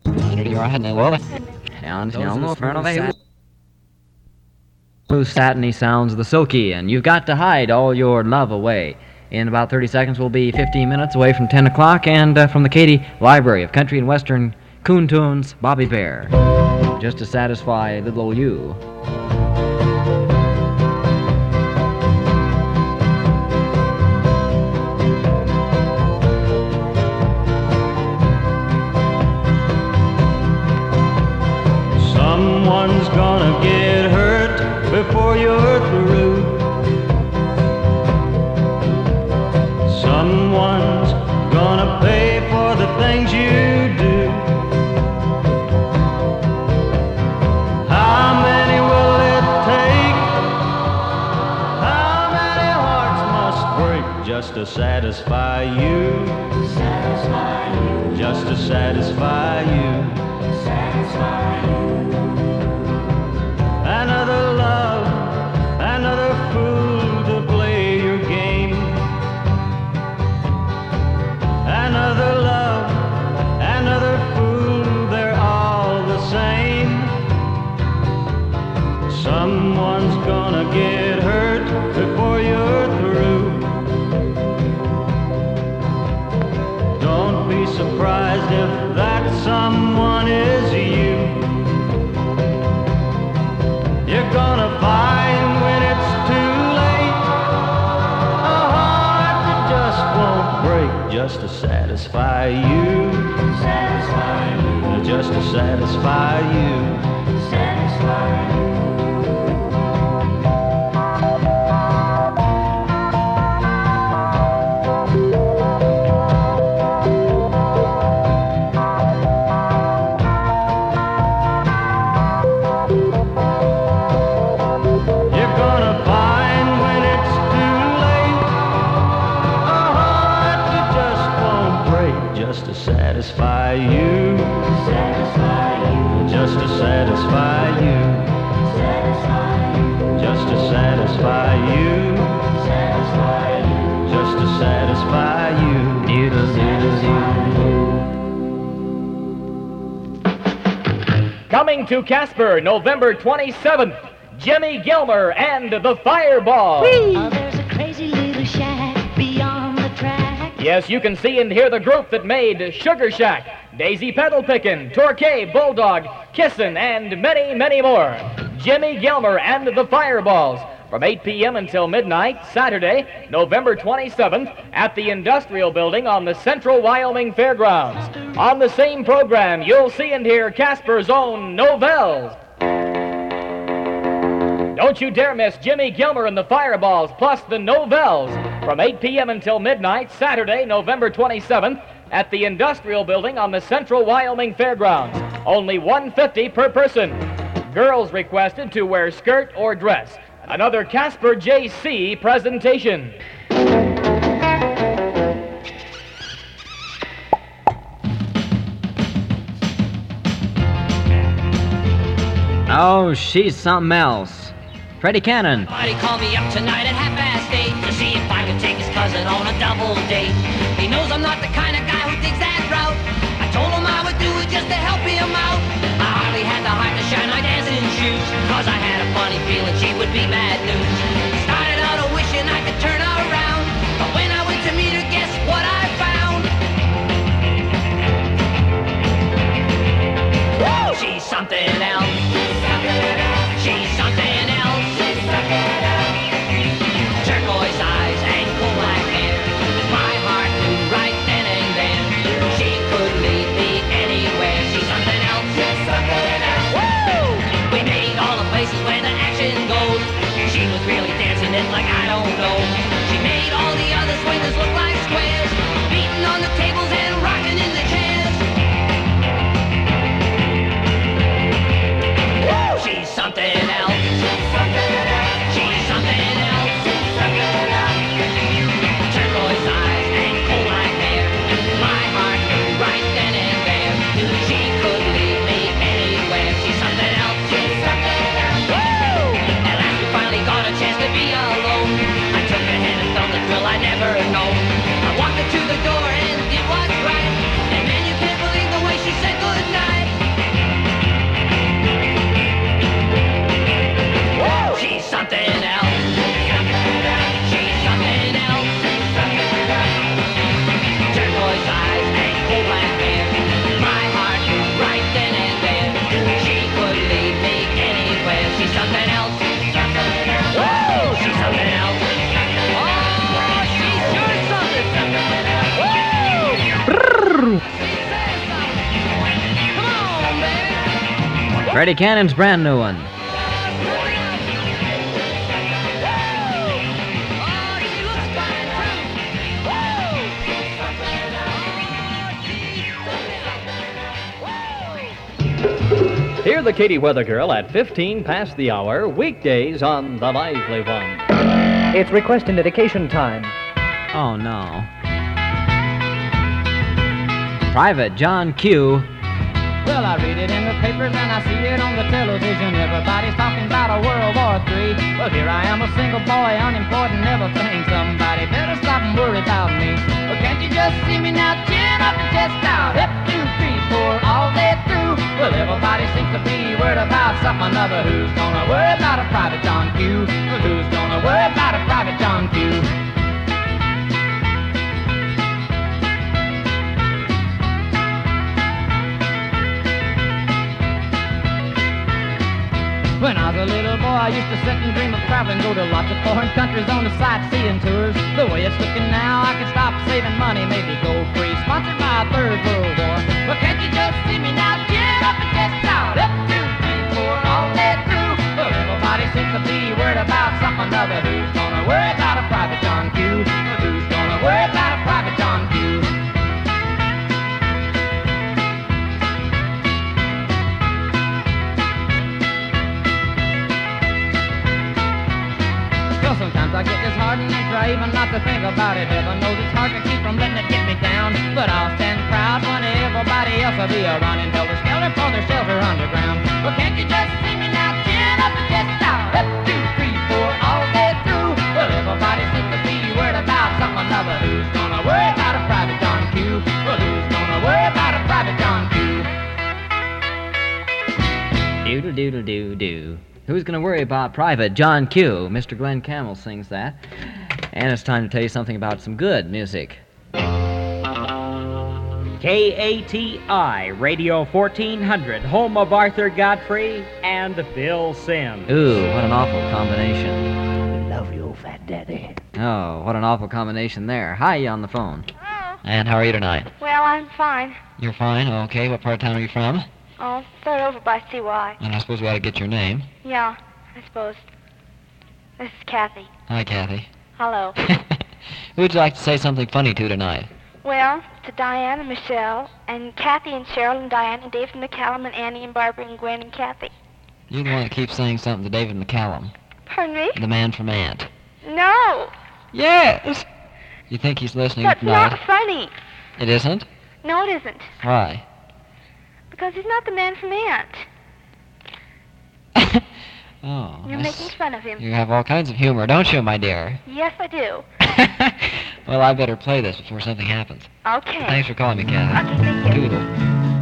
Smooth satiny sounds of the silky, and you've got to hide all your love away. In about 30 seconds, we'll be 15 minutes away from 10 o'clock, and from the Katy Library of Country and Western Coon Tunes, Bobby Bear, just to satisfy little old you. Someone's gonna get hurt before you're through. Someone's gonna pay for the things you do. How many will it take? How many hearts must break just to satisfy you? Just to satisfy you. Another love, another fool to play your game. Another love, another fool, they're all the same. Someone's gonna get hurt before you're through. Don't be surprised if that someone is you. You're gonna find when it's too late a heart that just won't break just to satisfy you. Just to satisfy you. Just to satisfy you. Just to satisfy you. Just to satisfy you. Just to satisfy you. Coming to Casper, November 27th, Jimmy Gilmer and the Fireballs. Oh, there's a crazy little shack beyond the track. Yes, you can see and hear the group that made Sugar Shack, Daisy Pedal Pickin', Torquay, Bulldog, Kissin', and many, many more. Jimmy Gilmer and the Fireballs from 8 p.m. until midnight, Saturday, November 27th, at the Industrial Building on the Central Wyoming Fairgrounds. On the same program, you'll see and hear Casper's own Novels. Don't you dare miss Jimmy Gilmer and the Fireballs, plus the Novels, from 8 p.m. until midnight, Saturday, November 27th, at the Industrial Building on the Central Wyoming Fairgrounds. Only $150 per person. Girls requested to wear skirt or dress. Another Casper J.C. presentation. Oh, she's something else. Freddie Cannon. Somebody called me up tonight at 8:30 to see if I could take his cousin on a double date. He knows I'm not the kind of guy who digs that route. I told him I would do it just to help him out. I hardly had the heart to shine my dancing shoes, cause I had a funny feeling she would be bad news. Started out wishing I could turn her around, but when I went to meet her, guess what I found? Woo! She's something else. She's something else. Turquoise eyes and cool black hair. My heart knew right then and there she could lead me anywhere. She's something else. Woo! We made all the places where the action goes. She was really dancing it like I don't know. She made all the other swingers look like squares, beating on the tables and rocking in the chairs. Woo! She's something else. She's something else. Turquoise eyes and coal black hair. My heart knew right then and there she could lead me anywhere. She's something else. Woo! At last we finally got a chance to be alone. I took Freddie Cannon's brand new one. Hear the Katie Weather Girl at 15 past the hour, weekdays on The Lively One. It's request and dedication time. Oh, no. Private John Q. Well, I read it in the papers and I see it on the television. Everybody's talking about a World War III. Well, here I am, a single boy, unemployed and never think. Somebody better stop and worry about me. Well, can't you just see me now? Chin up and chest out. Hip, 2, 3, 4, all day through. Well, everybody seems to be worried about something or another. Who's gonna worry about a Private John Q? Well, who's gonna worry about a Private John Q? When I was a little boy, I used to sit and dream of traveling, go to lots of foreign countries on the sightseeing tours. The way it's looking now, I can stop saving money, maybe go free, sponsored by a Third World War. But can't you just see me now? Chin up and chest out, up, 2, 3, 4, all day through. Well, everybody seems to be worried about something or another. Who's gonna worry about a Private John Q? Who's gonna worry about a Private John Q? Sometimes I get disheartened and try even not to think about it. Heaven knows it's hard to keep from letting it get me down. But I'll stand proud when everybody else will be a-running helter-skelter for their shelter underground. But can't you just see me now? Chin up and chest out. Up, 2, 3, 4, all day through. Well, everybody seems to be worried about something or another. Who's gonna worry about a Private John Q? Well, who's gonna worry about a Private John Q? Doodle-doodle-doo-doo. Who's going to worry about Private John Q? Mr. Glenn Campbell sings that. And it's time to tell you something about some good music. KATI Radio 1400, home of Arthur Godfrey and Bill Sims. Ooh, what an awful combination. Love you, fat daddy. Oh, what an awful combination there. Hi, you on the phone. Hello. And how are you tonight? Well, I'm fine. You're fine? Okay. What part of town are you from? Oh, third over by CY. And I suppose we ought to get your name. Yeah, I suppose. This is Kathy. Hi, Kathy. Hello. Who would you like to say something funny to tonight? Well, to Diane and Michelle, and Kathy and Cheryl and Diane and David McCallum and Annie and Barbara and Gwen and Kathy. You're the one that keeps saying something to David McCallum. Pardon me? The man from Ant. No. Yes! You think he's listening That's tonight? not funny. It isn't? No, it isn't. Why? Because he's not the man from Ant. Oh. You're making fun of him. You have all kinds of humor, don't you, my dear? Yes, I do. Well, I better play this before something happens. Okay. Thanks for calling me, Kathy. Okay, thank you. Doodle.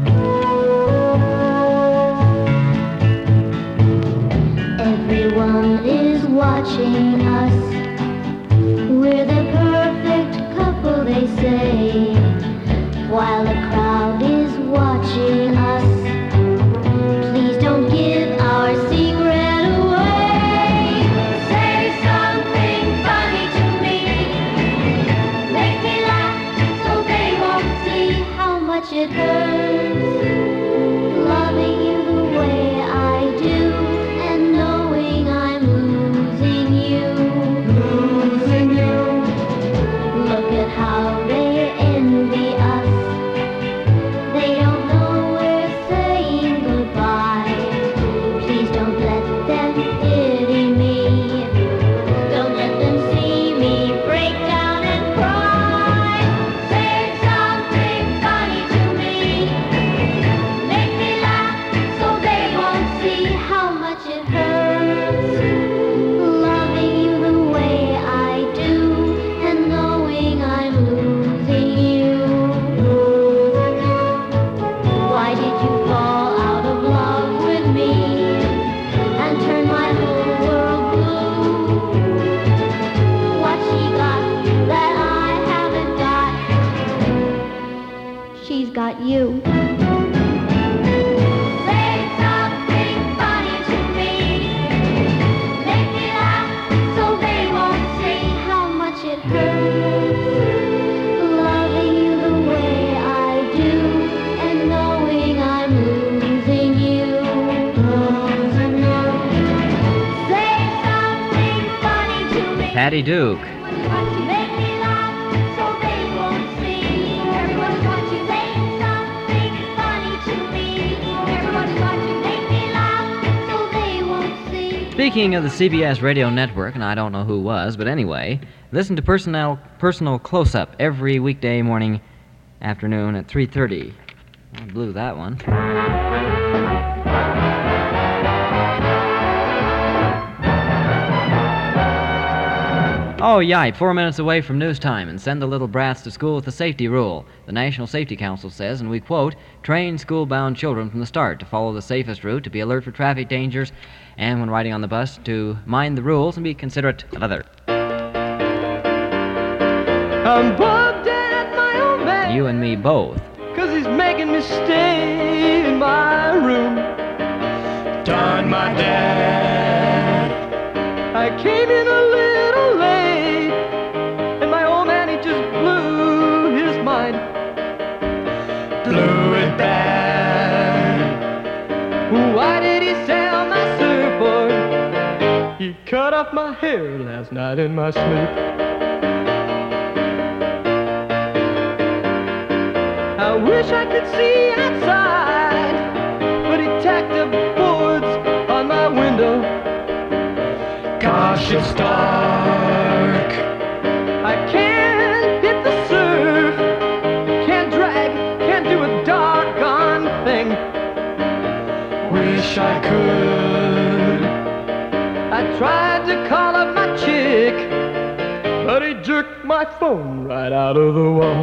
Everyone is watching us. We're the perfect couple, they say, while the crowd is watching us. Please don't give our secret away. Say something funny to me. Make me laugh so they won't see how much it hurts. Loving you the way I do, and knowing I'm losing you. Losing you. Look at how they envy us. They don't know we're saying goodbye. Please don't let them pity me. Don't let them see me break down and cry. Say something funny to me. Make me laugh so they won't see how much it hurts. Loving you the way I do, and knowing I'm losing you. Why did you fall out of love with me and turn my whole world blue? What she got that I haven't got? She's got you. Say something funny to me. Make me laugh so they won't see how much it hurts. Loving you the way I do, Patty Duke. Everyone's watching, make me laugh, so they won't see. Everyone's watching, say something funny to me. Everyone's watching, make me laugh, so they won't see. Speaking of the CBS radio network, and I don't know who was, but anyway, listen to Personal Close-Up every weekday morning, afternoon at 3:30. I blew that one. Oh, yipe, 4 minutes away from news time, and send the little brats to school with the safety rule. The National Safety Council says, and we quote, train school-bound children from the start to follow the safest route, to be alert for traffic dangers, and when riding on the bus, to mind the rules and be considerate of others. I'm bugged at my old man, You and me both. 'cause he's making me stay in my room. Darn my dad, I came in a little late, and my old man, he just blew his mind. Blew it bad. Why did he sell my surfboard? He cut off my hair last night in my sleep. I wish I could see outside, but he tacked up boards on my window. Gosh, it's dark. I can't hit the surf, can't drag, can't do a doggone thing. Wish I could. I tried to call up my chick, but he jerked my phone right out of the wall.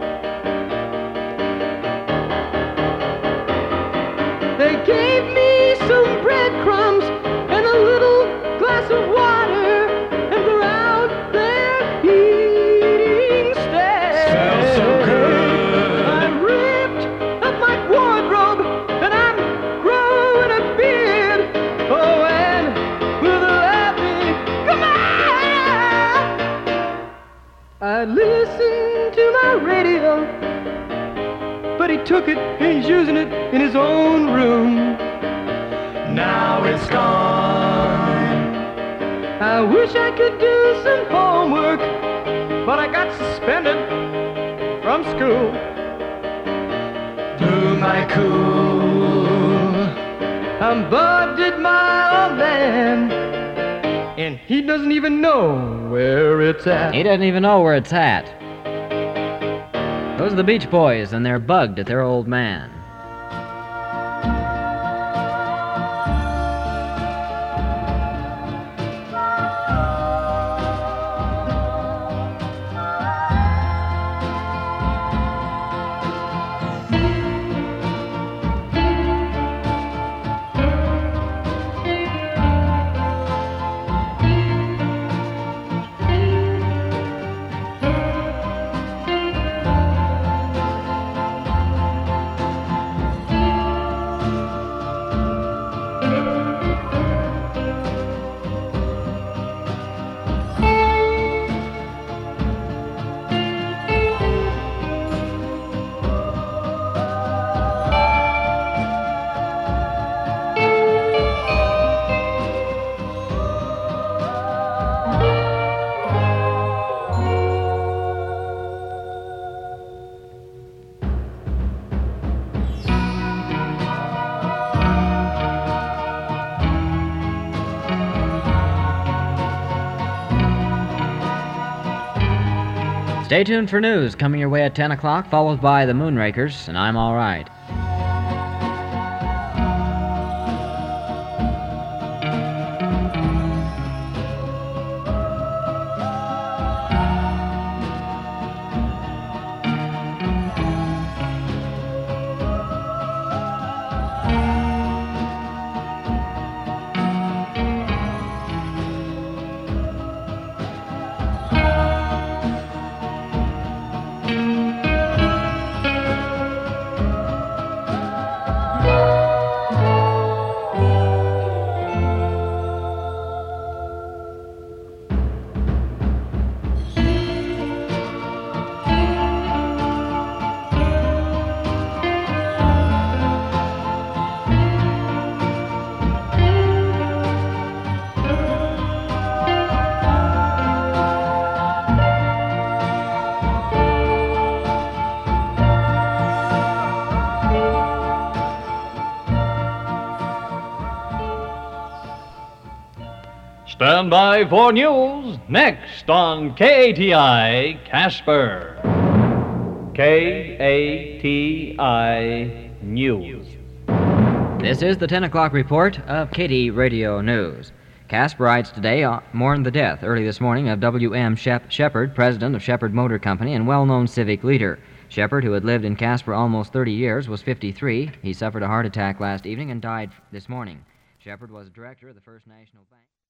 They gave me some breadcrumbs and a little glass of water, and they're out there eating steak. Smells so good. I ripped up my wardrobe, and I'm growing a beard. Oh, and with a laughing, come on! I listened to my radio, but he took it and he's using it in his own room. Now it's gone. I wish I could do some homework, but I got suspended from school. Blew my cool. I'm bugged at my old man, and he doesn't even know where it's at. He doesn't even know where it's at. Those are the Beach Boys, and they're bugged at their old man. Stay tuned for news coming your way at 10 o'clock, followed by the Moonrakers, and I'm All Right. Stand by for news next on KATI Casper. KATI News. This is the 10 o'clock report of Katy Radio News. Casper writes today mourned the death early this morning of W.M. Shepard, president of Shepard Motor Company and well-known civic leader. Shepard, who had lived in Casper almost 30 years, was 53. He suffered a heart attack last evening and died this morning. Shepard was director of the First National Bank.